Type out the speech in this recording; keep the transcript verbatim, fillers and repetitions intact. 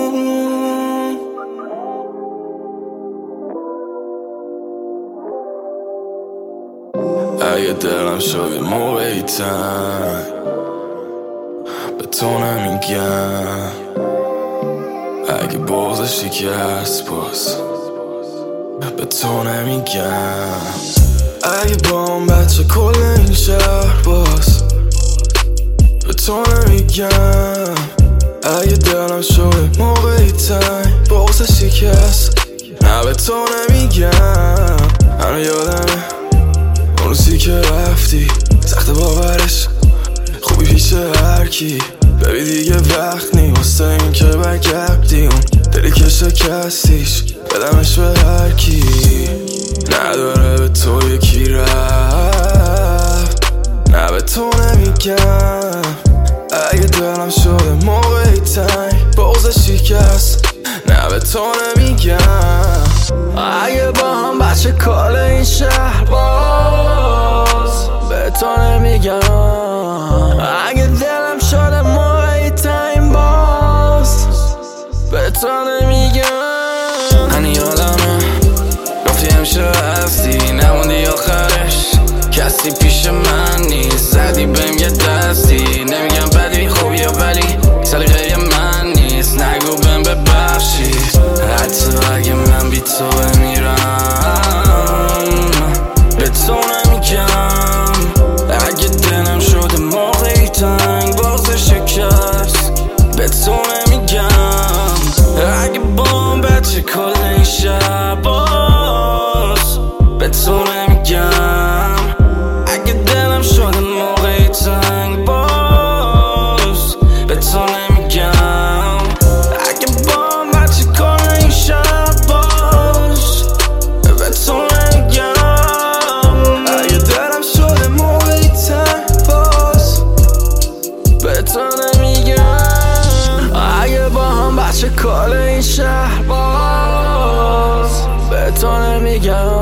اگه دلم شد یه موقعی تنگ به تو نمیگم، اگه بغض شکست باز به تو نمیگم، اگه با اون بچه کل این شهر باز به تو نمیگم، اگه دلم شد یه موقعی تنگ بغض شکست نه به تو نمیگم. هنو یادمه اون روزی که رفتی، سخت باورش خوبی پیش هرکی، ببی دیگه وقت نی واسه این که برگردی، اون دلی که شکستیش بدمش به هرکی، نداره به تو یکی رفت نه به تو نمیگم، اگه دلم شده موقعی تنگ بغض شکست نه به تو نمیگم، اگه با هم بچه کال این شهر باز به تو نمیگم، اگه دلم شده موقعی تایم باز به تو نمیگم. هنی یادمه گفتی همیشه هستی، نموندی آخرش کسی پیش من نیست، زدی بهم یه دستی، نمیگم بدی خوبی یا ولی سلیقه من نیست، نگو بهم ببخشی حتی اگه من بی تو بمیرم به تو نمیگم، اگه دلم شده موقعی تنگ باز شکست به تو نمیگم، اگه بام بچه کل این شب باز به تو نمیگم، اگه دلم شده موقعی تنگ باز به تو نمیگم، اگه بام بچه کل این شب باز به تو نمیگم، اگه دلم شده موقعی تنگ باز به تو نمیگم، اگه با هم بچه کال این شهر باز به تو نمیگم.